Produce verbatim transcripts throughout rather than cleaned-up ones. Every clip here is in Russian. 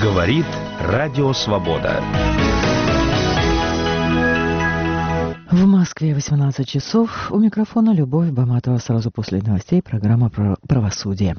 Говорит Радио Свобода. В Москве восемнадцать часов. У микрофона Любовь Баматова. Сразу после новостей программа про правосудие.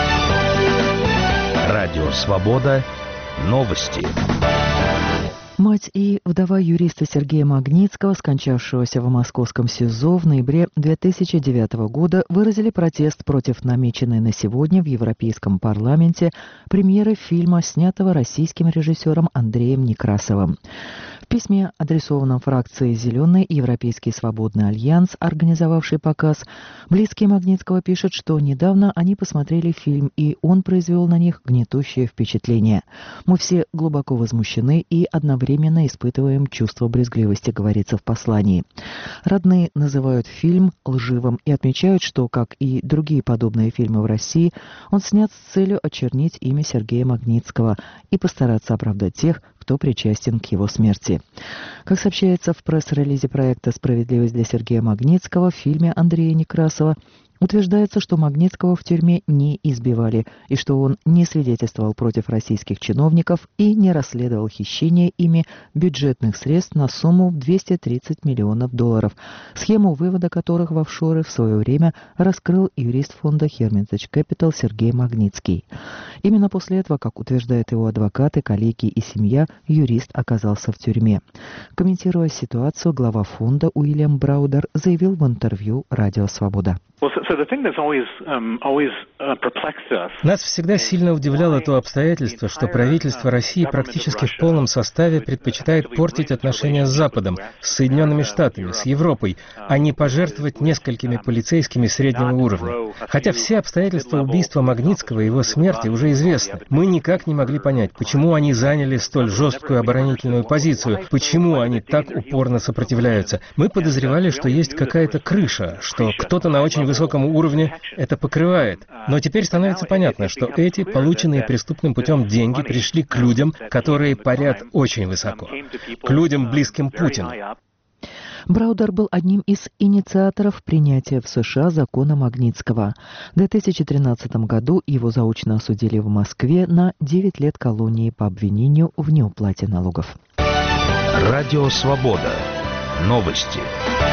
Радио Свобода. Новости. Мать и вдова юриста Сергея Магнитского, скончавшегося в московском СИЗО в ноябре две тысячи девятого года, выразили протест против намеченной на сегодня в Европейском парламенте премьеры фильма, снятого российским режиссером Андреем Некрасовым. В письме, адресованном фракции «Зеленый» и Европейский свободный альянс, организовавший показ, близкие Магнитского пишут, что недавно они посмотрели фильм, и он произвел на них гнетущее впечатление. «Мы все глубоко возмущены и одновременно испытываем чувство брезгливости», говорится в послании. Родные называют фильм лживым и отмечают, что, как и другие подобные фильмы в России, он снят с целью очернить имя Сергея Магнитского и постараться оправдать тех, кто причастен к его смерти. Как сообщается в пресс-релизе проекта «Справедливость для Сергея Магнитского» в фильме Андрея Некрасова, утверждается, что Магнитского в тюрьме не избивали и что он не свидетельствовал против российских чиновников и не расследовал хищение ими бюджетных средств на сумму в двести тридцать миллионов долларов, схему вывода которых в офшоры в свое время раскрыл юрист фонда Hermitage Capital Сергей Магнитский. Именно после этого, как утверждают его адвокаты, коллеги и семья, юрист оказался в тюрьме. Комментируя ситуацию, глава фонда Уильям Браудер заявил в интервью «Радио Свобода». Нас всегда сильно удивляло то обстоятельство, что правительство России практически в полном составе предпочитает портить отношения с Западом, с Соединенными Штатами, с Европой, а не пожертвовать несколькими полицейскими среднего уровня. Хотя все обстоятельства убийства Магнитского и его смерти уже известны. Мы никак не могли понять, почему они заняли столь жесткую оборонительную позицию, почему они так упорно сопротивляются. Мы подозревали, что есть какая-то крыша, что кто-то на очень высоком уровне это покрывает. Но теперь становится понятно, что эти, полученные преступным путем деньги, пришли к людям, которые парят очень высоко, к людям, близким Путину. Браудер был одним из инициаторов принятия в США закона Магнитского. В две тысячи тринадцатом году его заочно осудили в Москве на девять лет колонии по обвинению в неуплате налогов. Радио Свобода. Новости.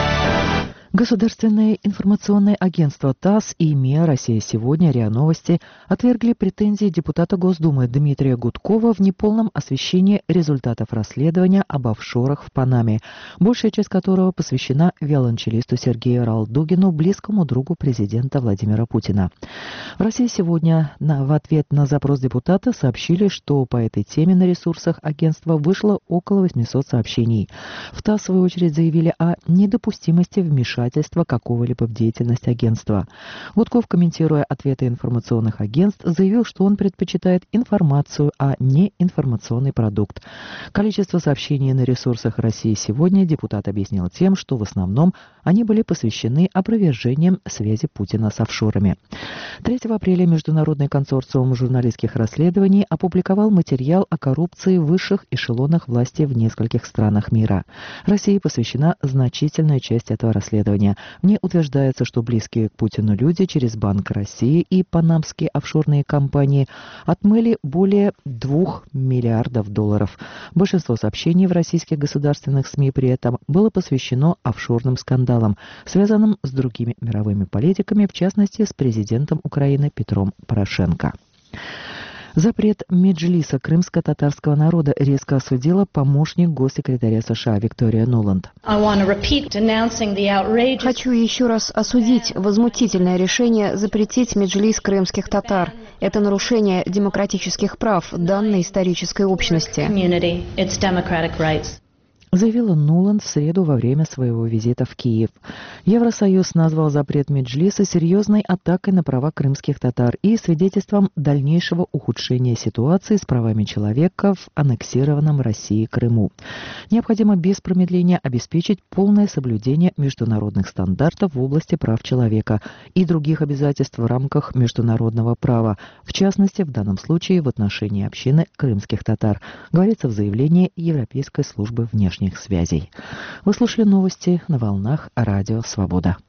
Государственное информационное агентство ТАСС и МИА «Россия сегодня», РИА Новости отвергли претензии депутата Госдумы Дмитрия Гудкова в неполном освещении результатов расследования об офшорах в Панаме, большая часть которого посвящена виолончелисту Сергею Ралдугину, близкому другу президента Владимира Путина. В «России сегодня» на, в ответ на запрос депутата сообщили, что по этой теме на ресурсах агентства вышло около восьмисот сообщений. В ТАСС, в свою очередь, заявили о недопустимости вмешательства какого-либо в деятельность агентства. Гудков, комментируя ответы информационных агентств, заявил, что он предпочитает информацию, а не информационный продукт. Количество сообщений на ресурсах «России сегодня» депутат объяснил тем, что в основном они были посвящены опровержениям связи Путина с офшорами. третьего апреля Международный консорциум журналистских расследований опубликовал материал о коррупции в высших эшелонах власти в нескольких странах мира. России посвящена значительная часть этого расследования. В ней утверждается, что близкие к Путину люди через Банк России и панамские офшорные компании отмыли более двух миллиардов долларов. Большинство сообщений в российских государственных СМИ при этом было посвящено офшорным скандалам, связанным с другими мировыми политиками, в частности, с президентом Украины Петром Порошенко. Запрет Меджлиса крымско-татарского народа резко осудила помощник госсекретаря США Виктория Нуланд. Хочу еще раз осудить возмутительное решение запретить Меджлис крымских татар. Это нарушение демократических прав данной исторической общности. Заявила Нуланд в среду во время своего визита в Киев. Евросоюз назвал запрет Меджлиса серьезной атакой на права крымских татар и свидетельством дальнейшего ухудшения ситуации с правами человека в аннексированном Россией Крыму. Необходимо без промедления обеспечить полное соблюдение международных стандартов в области прав человека и других обязательств в рамках международного права, в частности, в данном случае в отношении общины крымских татар, говорится в заявлении Европейской службы внешних связей. Вы слушали новости на волнах Радио Свобода.